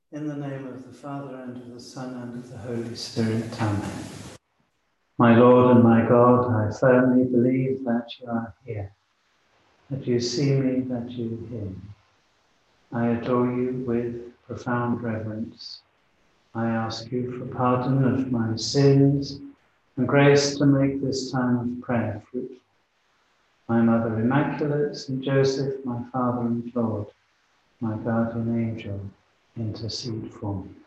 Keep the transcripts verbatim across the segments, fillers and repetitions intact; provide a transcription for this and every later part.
In the name of the Father, and of the Son, and of the Holy Spirit. Amen. My Lord and my God, I firmly believe that you are here, that you see me, that you hear me. I adore you with profound reverence. I ask you for pardon of my sins and grace to make this time of prayer fruitful. My Mother Immaculate, Saint Joseph, my Father and Lord, my guardian angel, intercede for me.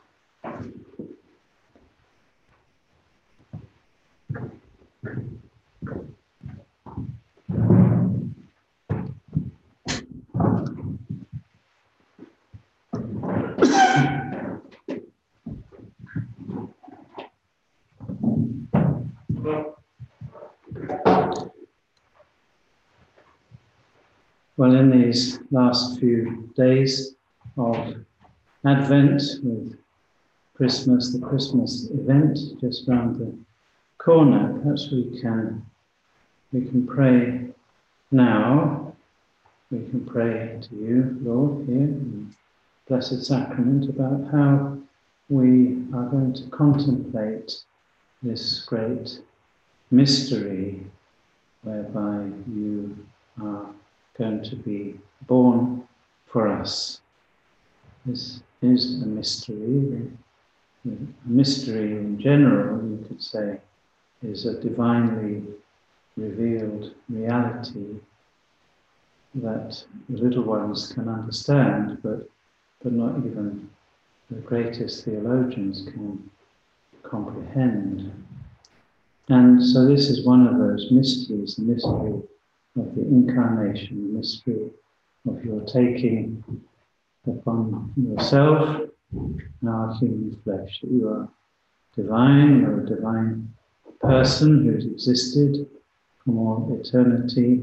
Well, in these last few days of Advent, with Christmas, the Christmas event just round the corner, perhaps we can we can pray now. We can pray to you, Lord, here in the Blessed Sacrament, about how we are going to contemplate this great mystery whereby you are going to be born for us. This is a mystery. A mystery in general, you could say, is a divinely revealed reality that the little ones can understand, but, but not even the greatest theologians can comprehend. And so this is one of those mysteries, the mystery of the Incarnation, the mystery of your taking upon yourself our human flesh, that you are divine, you're a divine person who's existed from all eternity,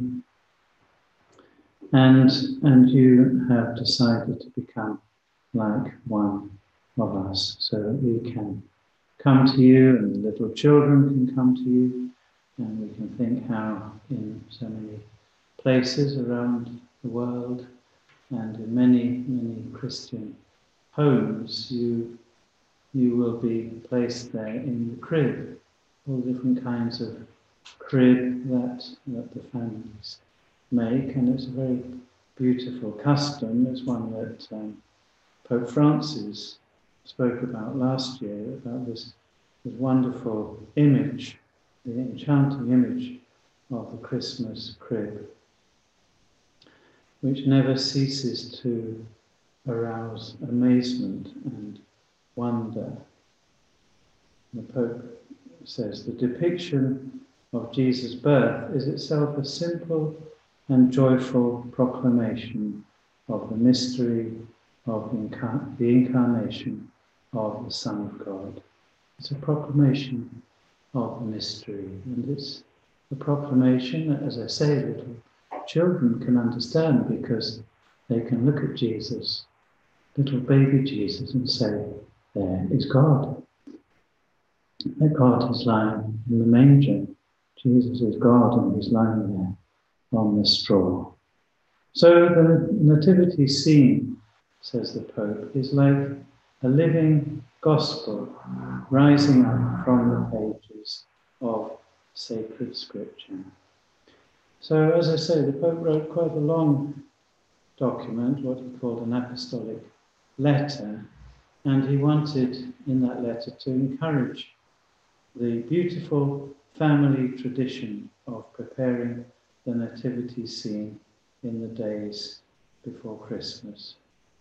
and, and you have decided to become like one of us, so that we can come to you, and the little children can come to you, and we can think how in so many places around the world and in many, many Christian homes, you, you will be placed there in the crib, all different kinds of crib that, that the families make, and it's a very beautiful custom. It's one that um, Pope Francis spoke about last year, about this, this wonderful image, the enchanting image of the Christmas crib, which never ceases to arouse amazement and wonder. The Pope says the depiction of Jesus' birth is itself a simple and joyful proclamation of the mystery of incar- the incarnation of the Son of God. It's a proclamation of the mystery, and it's a proclamation that, as I say, little children can understand, because they can look at Jesus, little baby Jesus, and say, there is God. That God is lying in the manger. Jesus is God, and he's lying there on the straw. So the nativity scene, says the Pope, is like a living gospel rising up from the pages of sacred scripture. So, as I say, the Pope wrote quite a long document, what he called an apostolic letter, and he wanted in that letter to encourage the beautiful family tradition of preparing the nativity scene in the days before Christmas.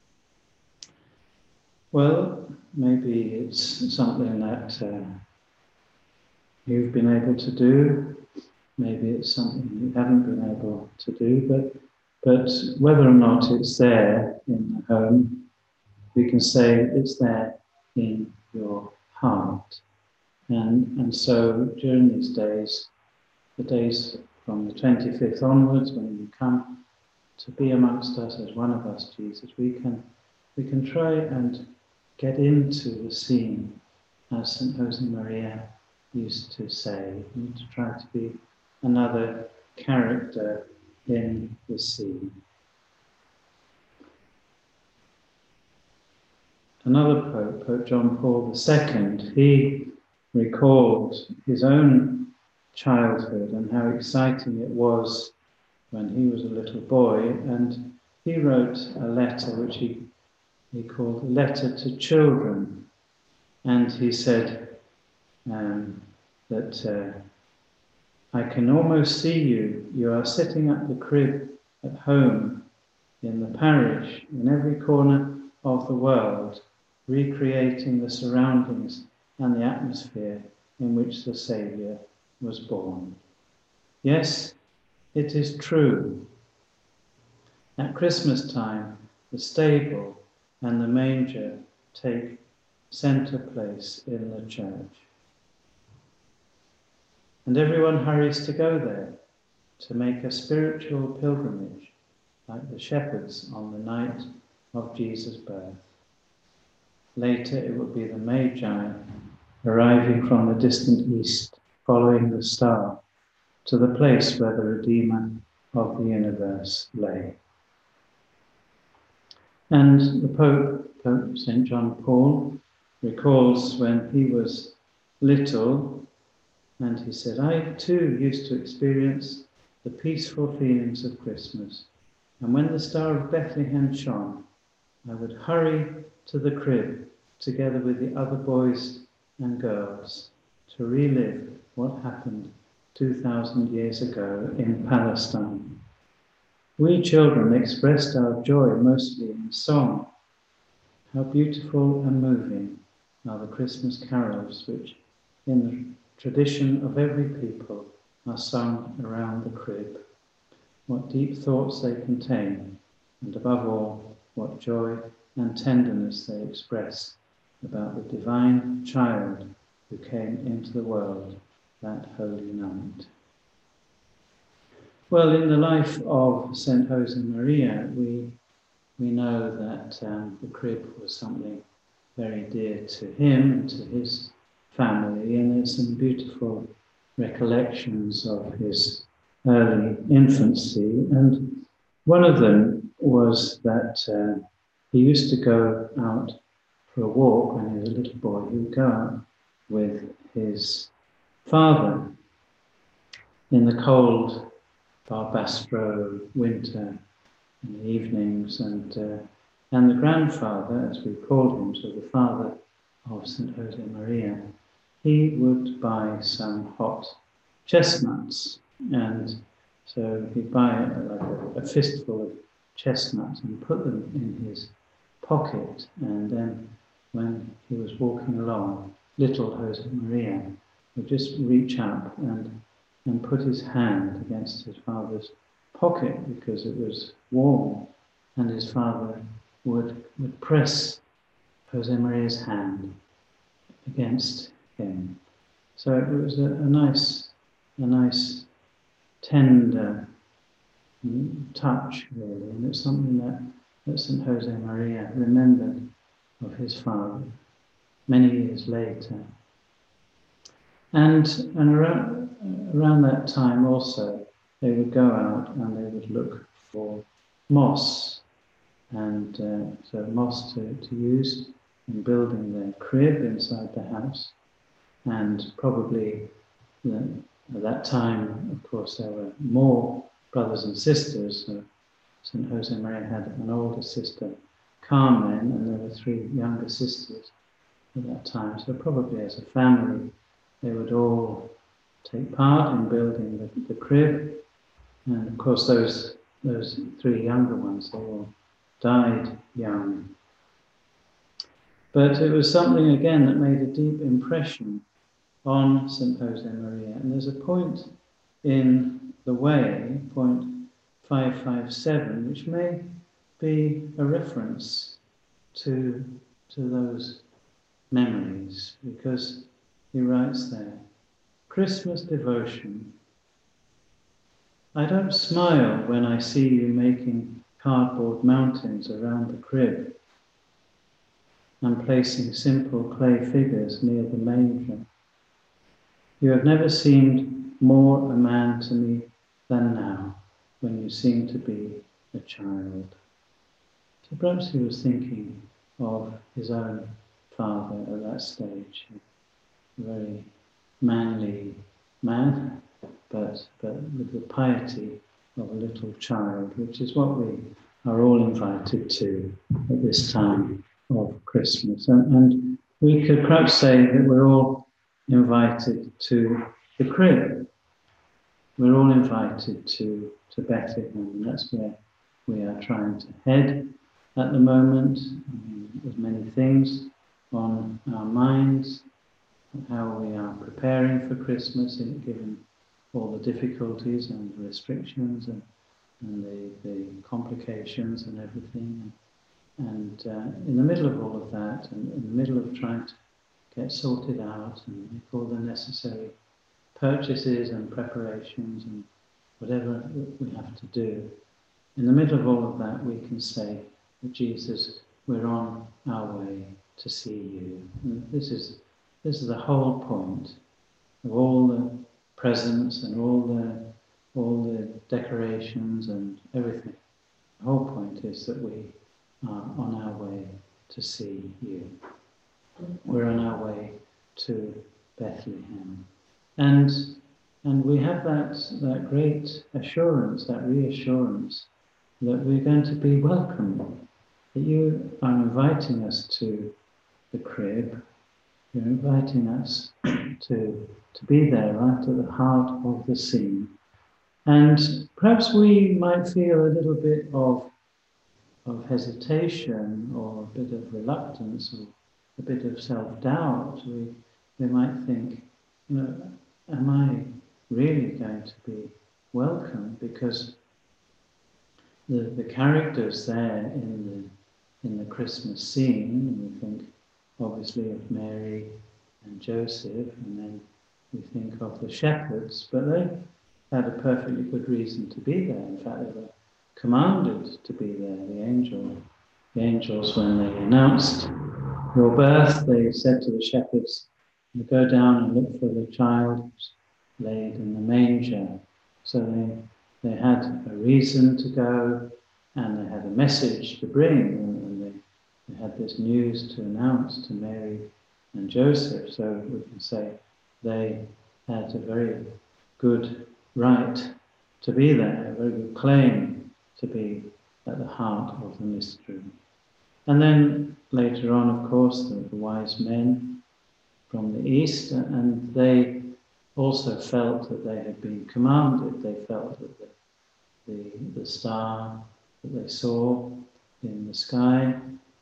Well, maybe it's something that uh, you've been able to do. Maybe it's something you haven't been able to do, but but whether or not it's there in the home, we can say it's there in your heart. And, and so during these days, the days from the twenty-fifth onwards, when you come to be amongst us as one of us, Jesus, we can we can try and get into the scene, as Saint Josemaria used to say, and to try to be another character in the scene. another Pope, Pope John Paul the Second, he recalled his own childhood and how exciting it was when he was a little boy, and he wrote a letter which he, he called a letter to children, and he said um, that uh, I can almost see you, you are sitting at the crib at home, in the parish, in every corner of the world, recreating the surroundings and the atmosphere in which the Saviour was born. Yes, it is true. At Christmas time, the stable and the manger take centre place in the church. And everyone hurries to go there to make a spiritual pilgrimage, like the shepherds on the night of Jesus' birth. Later it would be the Magi arriving from the distant east, following the star to the place where the Redeemer of the universe lay. And the Pope, Pope Saint John Paul, recalls when he was little, and he said, I too used to experience the peaceful feelings of Christmas. And when the Star of Bethlehem shone, I would hurry to the crib together with the other boys and girls to relive what happened two thousand years ago in Palestine. We children expressed our joy mostly in song. How beautiful and moving are the Christmas carols which, in the tradition of every people, are sung around the crib. What deep thoughts they contain, and above all, what joy and tenderness they express about the divine child who came into the world that holy night. Well, in the life of Saint Josemaria, we we know that um, the crib was something very dear to him and to his family, and there's some beautiful recollections of his early infancy, and one of them was that uh, he used to go out for a walk when he was a little boy. He would go out with his father in the cold Barbastro winter in the evenings, and uh, and the grandfather, as we called him, so the father of Saint Josemaria, he would buy some hot chestnuts, and so he'd buy like a, a fistful of chestnuts and put them in his pocket, and then when he was walking along, little Josemaria would just reach up and and put his hand against his father's pocket because it was warm, and his father would would press Josemaria's hand against him. So it was a, a nice, a nice, tender touch, really, and it's something that, that Saint Josemaria remembered of his father many years later. And and around around that time also, they would go out and they would look for moss, and uh, so moss to, to use in building their crib inside the house. And probably you know, at that time, of course, there were more brothers and sisters. So Saint Josemaria had an older sister, Carmen, and there were three younger sisters at that time. So probably as a family, they would all take part in building the, the crib. And of course, those those three younger ones, they all died young. But it was something, again, that made a deep impression on Saint Josemaria. And there's a point in the way, point five five seven, which may be a reference to, to those memories, because he writes there, Christmas devotion. I don't smile when I see you making cardboard mountains around the crib and placing simple clay figures near the manger. You have never seemed more a man to me than now, when you seem to be a child. So perhaps he was thinking of his own father at that stage. A very manly man, but, but with the piety of a little child, which is what we are all invited to at this time of Christmas. And, and we could perhaps say that we're all invited to the crib. We're all invited to, to Bethlehem, and that's where we are trying to head at the moment. I mean, there's many things on our minds, how we are preparing for Christmas, given all the difficulties and the restrictions and, and the, the complications and everything. And uh, in the middle of all of that, and in the middle of trying to get sorted out and make all the necessary purchases and preparations and whatever we have to do, in the middle of all of that, we can say that Jesus, we're on our way to see you. And this is this is the whole point of all the presents and all the all the decorations and everything. The whole point is that we are on our way to see you. We're on our way to Bethlehem. And and we have that, that great assurance, that reassurance that we're going to be welcomed, that you are inviting us to the crib, you're inviting us to, to be there right at the heart of the scene. And perhaps we might feel a little bit of, of hesitation or a bit of reluctance or a bit of self-doubt. We, we might think, you know, am I really going to be welcome? Because the, the characters there in the, in the Christmas scene, and we think obviously of Mary and Joseph, and then we think of the shepherds, but they had a perfectly good reason to be there. In fact, they were commanded to be there. The angel, the angels, when they announced your birth, they said to the shepherds, go down and look for the child laid in the manger. So they, they had a reason to go, and they had a message to bring, and they, they had this news to announce to Mary and Joseph. So we can say they had a very good right to be there, a very good claim to be at the heart of the mystery. And then later on, of course, the, the wise men from the east, and they also felt that they had been commanded. They felt that the, the, the star that they saw in the sky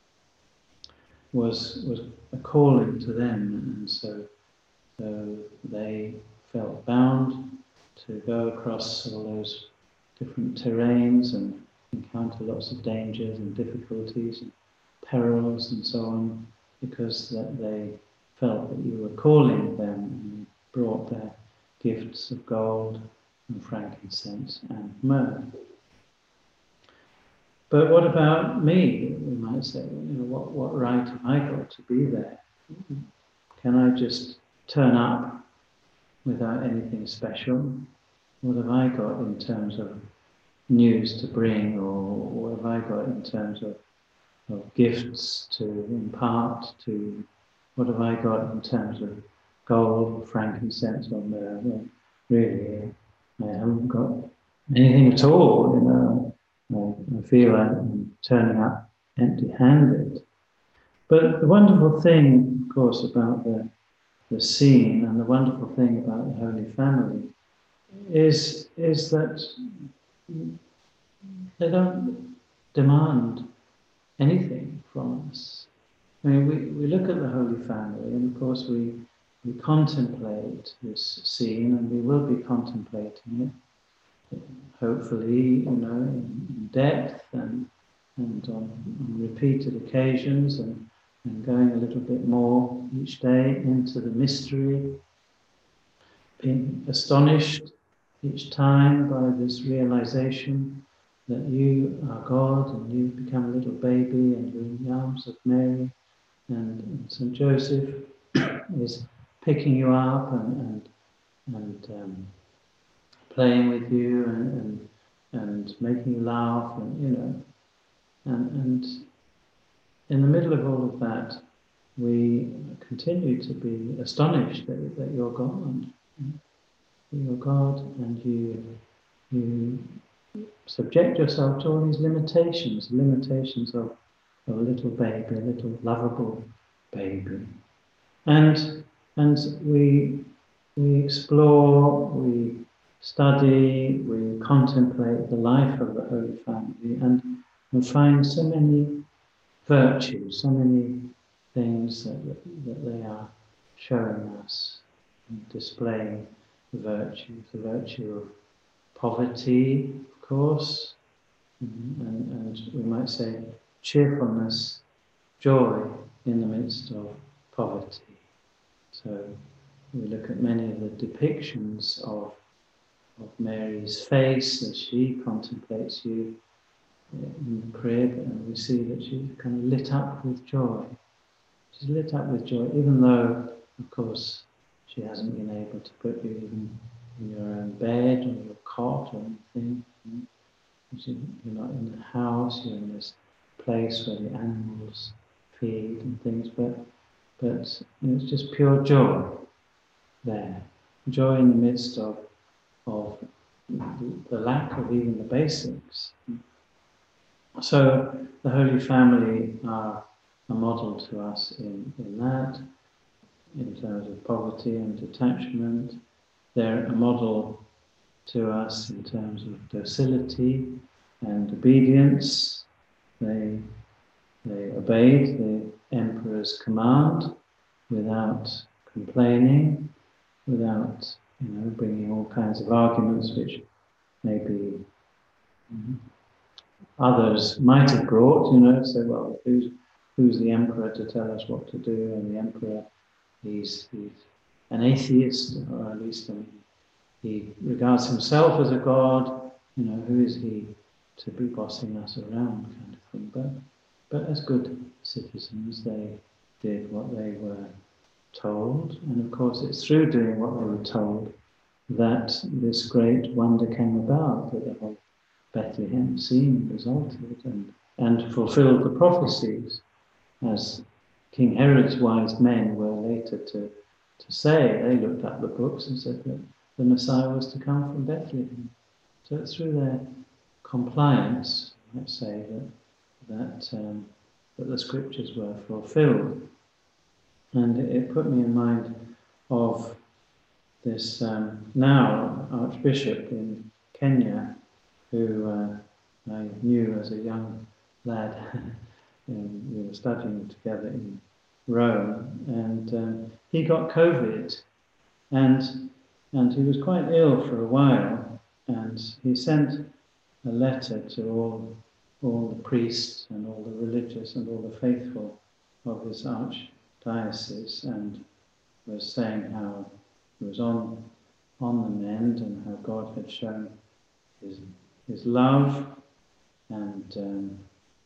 was, was a calling to them, and so, so they felt bound to go across all those different terrains and encounter lots of dangers and difficulties and perils and so on, because that they felt that you were calling them, and you brought their gifts of gold and frankincense and myrrh. But what about me? We might say, you know, what, what right have I got to be there? Can I just turn up without anything special? What have I got in terms of news to bring, or what have I got in terms of, of gifts to impart to? What have I got in terms of gold, frankincense, or myrrh? Well, really, I haven't got anything at all, you know. I feel I'm turning up empty-handed. But the wonderful thing, of course, about the, the scene, and the wonderful thing about the Holy Family is, is that they don't demand anything from us. I mean, we, we look at the Holy Family, and of course we, we contemplate this scene, and we will be contemplating it, hopefully, you know, in, in depth and, and on, on repeated occasions, and, and going a little bit more each day into the mystery, being astonished each time by this realization that you are God, and you become a little baby, and you're in the arms of Mary, and, and Saint Joseph is picking you up and and, and um, playing with you and, and and making you laugh, and you know, and and in the middle of all of that, we continue to be astonished that, that you're God. You're God, and you you subject yourself to all these limitations, limitations of, of a little baby, a little lovable baby. And and we we explore, we study, we contemplate the life of the Holy Family, and, and find so many virtues, so many things that, that they are showing us, and displaying the virtues, the virtue of poverty, of course, and, and we might say cheerfulness, joy in the midst of poverty. So we look at many of the depictions of, of Mary's face as she contemplates you in the crib, and we see that she's kind of lit up with joy. She's lit up with joy, even though, of course, she hasn't been able to put you even in your own bed or your cot or anything. You're not in the house, you're in this place where the animals feed and things, but but you know, it's just pure joy there. Joy in the midst of, of the lack of even the basics. So the Holy Family are a model to us in, in that, in terms of poverty and detachment. They're a model to us in terms of docility and obedience. They, they obeyed the Emperor's command without complaining, without you know, bringing all kinds of arguments which maybe mm, others might have brought, you know, say, well, who's, who's the Emperor to tell us what to do? And the Emperor, he's, he's an atheist, or at least I mean, he regards himself as a god, you know, who is he to be bossing us around, kind of thing. But, but as good citizens, they did what they were told, and of course it's through doing what they were told that this great wonder came about, that the whole Bethlehem scene resulted and, and fulfilled the prophecies, as King Herod's wise men were later to, to say. They looked up the books and said that the Messiah was to come from Bethlehem. So it's through their compliance, let's say, that that, um, that the scriptures were fulfilled. And it, it put me in mind of this um, now Archbishop in Kenya, who uh, I knew as a young lad. And we were studying together in Rome, and um, he got COVID, and and he was quite ill for a while, and he sent a letter to all all the priests and all the religious and all the faithful of his archdiocese, and was saying how he was on on the mend and how God had shown his his love and um,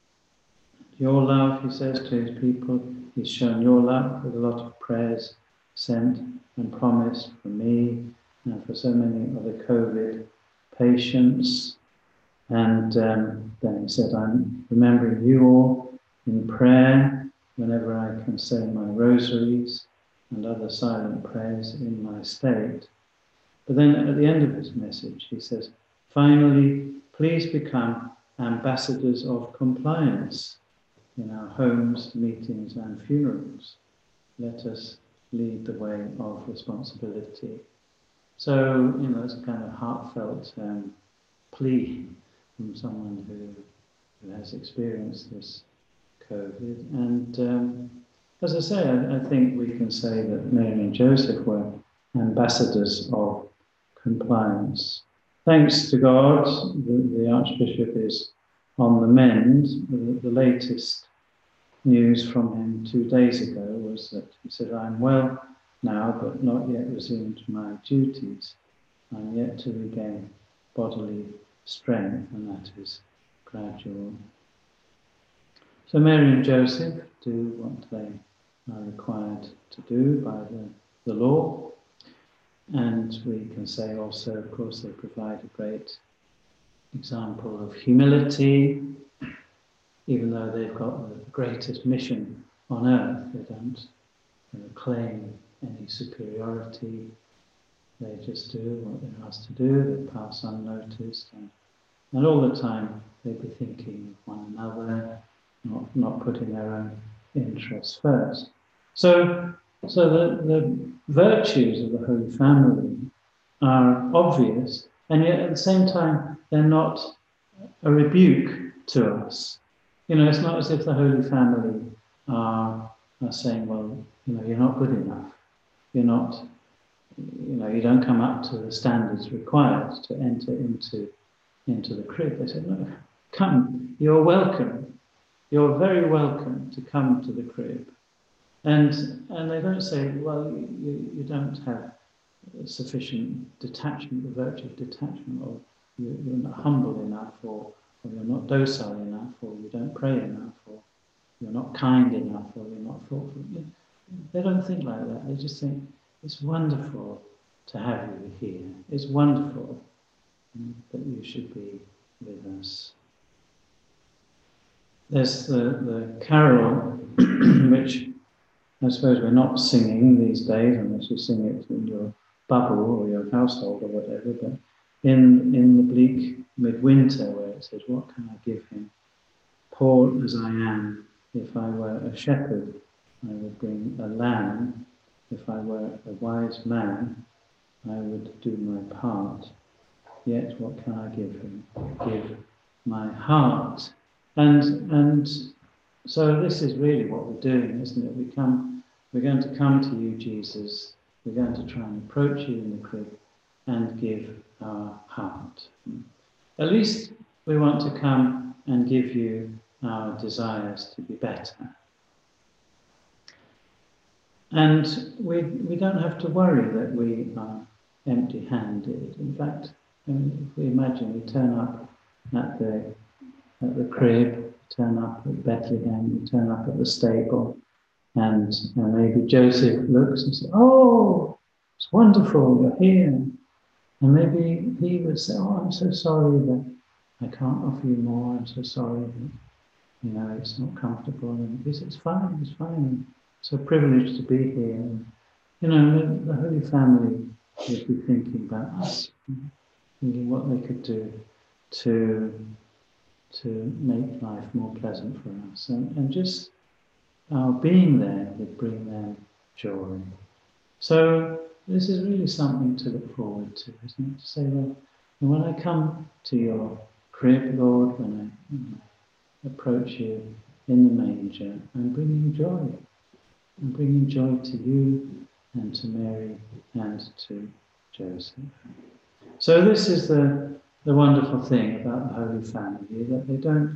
your love, he says to his people. He's shown your love with a lot of prayers sent and promised for me and for so many other COVID patients. And um, then he said, I'm remembering you all in prayer whenever I can say my rosaries and other silent prayers in my state. But then at the end of his message, he says, finally, please become ambassadors of compliance in our homes, meetings and funerals. Let us lead the way of responsibility. So, you know, it's a kind of heartfelt um, plea from someone who, who has experienced this COVID. And um, as I say, I, I think we can say that Mary and Joseph were ambassadors of compliance. Thanks to God, the, the Archbishop is on the mend. The, the latest news from him two days ago was that he said, I'm well now, but not yet resumed my duties. I'm yet to regain bodily strength, and that is gradual. So Mary and Joseph do what they are required to do by the, the law. And we can say also, of course, they provide a great example of humility even though they've got the greatest mission on earth, they don't you know, claim any superiority. They just do what they're asked to do, they pass unnoticed, and, and all the time they'd be thinking of one another, not, not putting their own interests first. So, so the, the virtues of the Holy Family are obvious, and yet at the same time they're not a rebuke to us. You know, it's not as if the Holy Family are, are saying, well, you know, you're not good enough. You're not, you know, you don't come up to the standards required to enter into, into the crib. They say, no, come, you're welcome. You're very welcome to come to the crib. And, and they don't say, well, you, you don't have sufficient detachment, the virtue of detachment, or you, you're not humble enough, or, or you're not docile enough, or you don't pray enough, or you're not kind enough, or you're not thoughtful. They don't think like that. They just think, it's wonderful to have you here. It's wonderful that you should be with us. There's the, the carol, which I suppose we're not singing these days, unless you sing it in your bubble or your household or whatever, but in, in the bleak midwinter, where it says, what can I give him? Poor as I am, if I were a shepherd, I would bring a lamb. If I were a wise man, I would do my part. Yet what can I give him? Give my heart. And and so this is really what we're doing, isn't it? We come, we're going to come to you, Jesus. We're going to try and approach you in the crib and give our heart. At least we want to come and give you our desires to be better. And we we don't have to worry that we are empty-handed. In fact, I mean, if we imagine we turn up at the at the crib, turn up at Bethlehem, we turn up at the stable, and, and maybe Joseph looks and says, "Oh, it's wonderful, you're here." And maybe he would say, "Oh, I'm so sorry that I can't offer you more. I'm so sorry that, you know, it's not comfortable." And he says, "It's fine, it's fine. I'm so privileged to be here." And, you know, the, the Holy Family would be thinking about us, thinking what they could do to to make life more pleasant for us. And, and just our being there would bring them joy. So this is really something to look forward to, isn't it? To say, well, when I come to your crib, Lord, when I, when I approach you in the manger, I'm bringing joy. I'm bringing joy to you and to Mary and to Joseph. So this is the The wonderful thing about the Holy Family, that they don't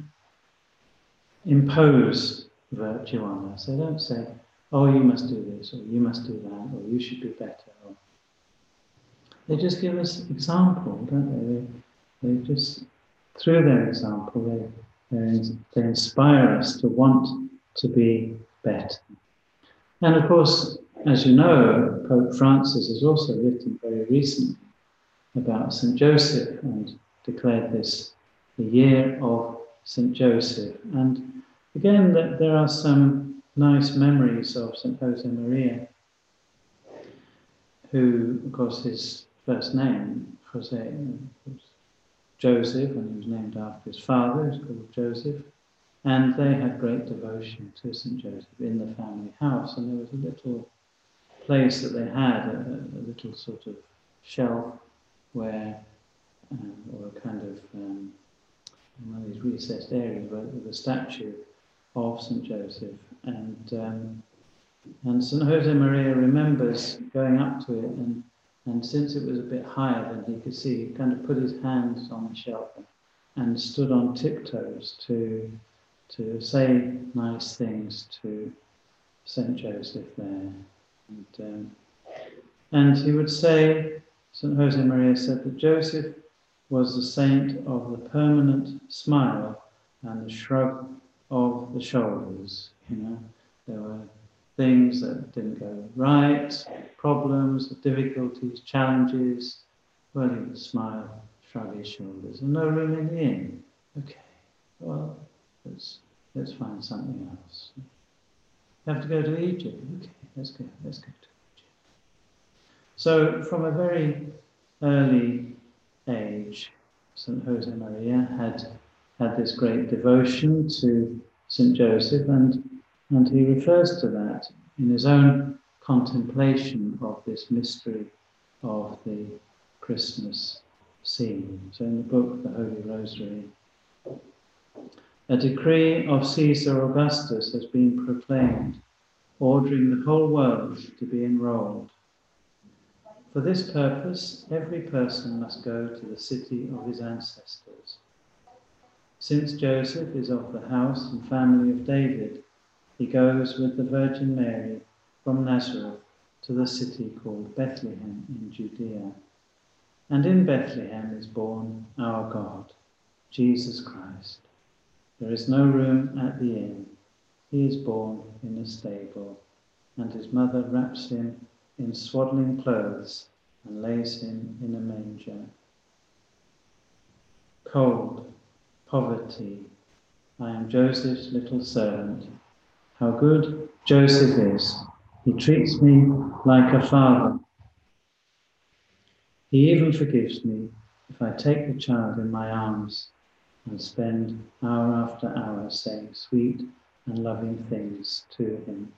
impose virtue on us. They don't say, oh, you must do this, or you must do that, or you should be better. Or they just give us example, don't they? They, they just, through their example, they, they, they inspire us to want to be better. And of course, as you know, Pope Francis has also written very recently about Saint Joseph and declared this the year of Saint Joseph. And again, there are some nice memories of Saint Josemaria, who, of course, his first name, Jose, was Joseph, and he was named after his father, who's called Joseph. And they had great devotion to Saint Joseph in the family house. And there was a little place that they had, a, a little sort of shelf where, um, or a kind of um, one of these recessed areas where with a statue of Saint Joseph, and um, and Saint Josemaria remembers going up to it, and and since it was a bit higher than he could see, he kind of put his hands on the shelf and, and stood on tiptoes to to say nice things to Saint Joseph there, and um, and he would say. Saint Josemaria said that Joseph was the saint of the permanent smile and the shrug of the shoulders. You know, there were things that didn't go right, problems, difficulties, challenges. Well, he would smile, shrug his shoulders, and no room in the inn. Okay, well, there's let's find something else. You have to go to Egypt. Okay, let's go, let's go to Egypt. So from a very early age, Saint Josemaria had had this great devotion to Saint Joseph, and, and he refers to that in his own contemplation of this mystery of the Christmas scene. So in the book, The Holy Rosary, a decree of Caesar Augustus has been proclaimed, ordering the whole world to be enrolled. For this purpose, every person must go to the city of his ancestors. Since Joseph is of the house and family of David, he goes with the Virgin Mary from Nazareth to the city called Bethlehem in Judea. And in Bethlehem is born our God, Jesus Christ. There is no room at the inn. He is born in a stable, and his mother wraps him in swaddling clothes and lays him in a manger. Cold, poverty, I am Joseph's little servant. How good Joseph is. He treats me like a father. He even forgives me if I take the child in my arms and spend hour after hour saying sweet and loving things to him.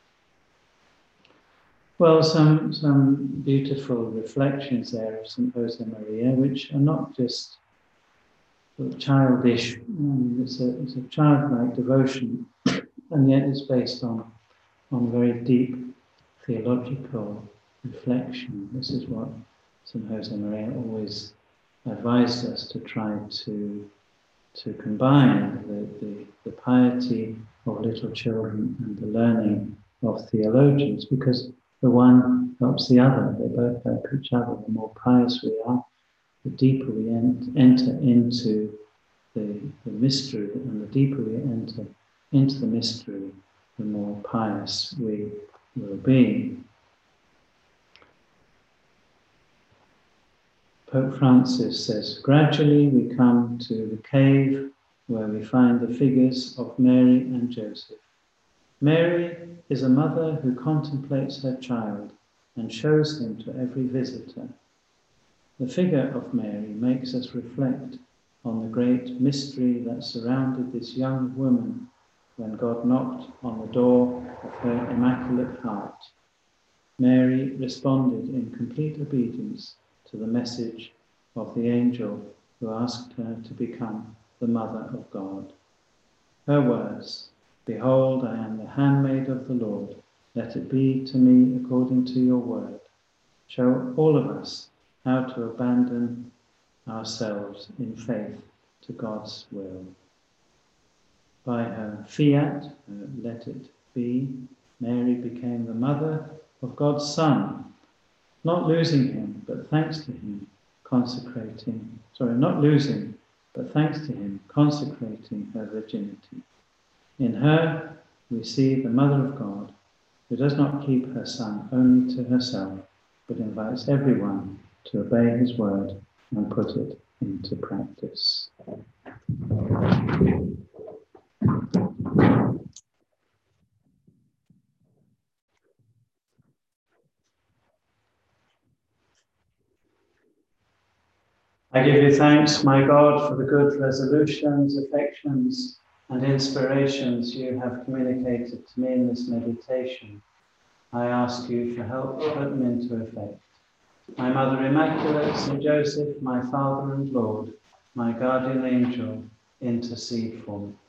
Well, some, some beautiful reflections there of Saint Josemaria, which are not just childish. I mean, it's, a, it's a childlike devotion, and yet it's based on, on very deep theological reflection. This is what Saint Josemaria always advised us to try to, to combine the, the, the piety of little children and the learning of theologians, because the one helps the other. They both help each other. The more pious we are, the deeper we ent- enter into the, the mystery, and the deeper we enter into the mystery, the more pious we will be. Pope Francis says, gradually we come to the cave where we find the figures of Mary and Joseph. Mary is a mother who contemplates her child and shows him to every visitor. The figure of Mary makes us reflect on the great mystery that surrounded this young woman when God knocked on the door of her immaculate heart. Mary responded in complete obedience to the message of the angel who asked her to become the mother of God. Her words, "Behold, I am the handmaid of the Lord. Let it be to me according to your word," show all of us how to abandon ourselves in faith to God's will. By her fiat, uh, let it be, Mary became the mother of God's Son, not losing him, but thanks to him, consecrating, sorry, not losing, but thanks to him, consecrating her virginity. In her, we see the Mother of God, who does not keep her Son only to herself, but invites everyone to obey his word and put it into practice. I give you thanks, my God, for the good resolutions, affections, and inspirations you have communicated to me in this meditation. I ask you for help to put them into effect. My Mother Immaculate, Saint Joseph, my Father and Lord, my guardian angel, intercede for me.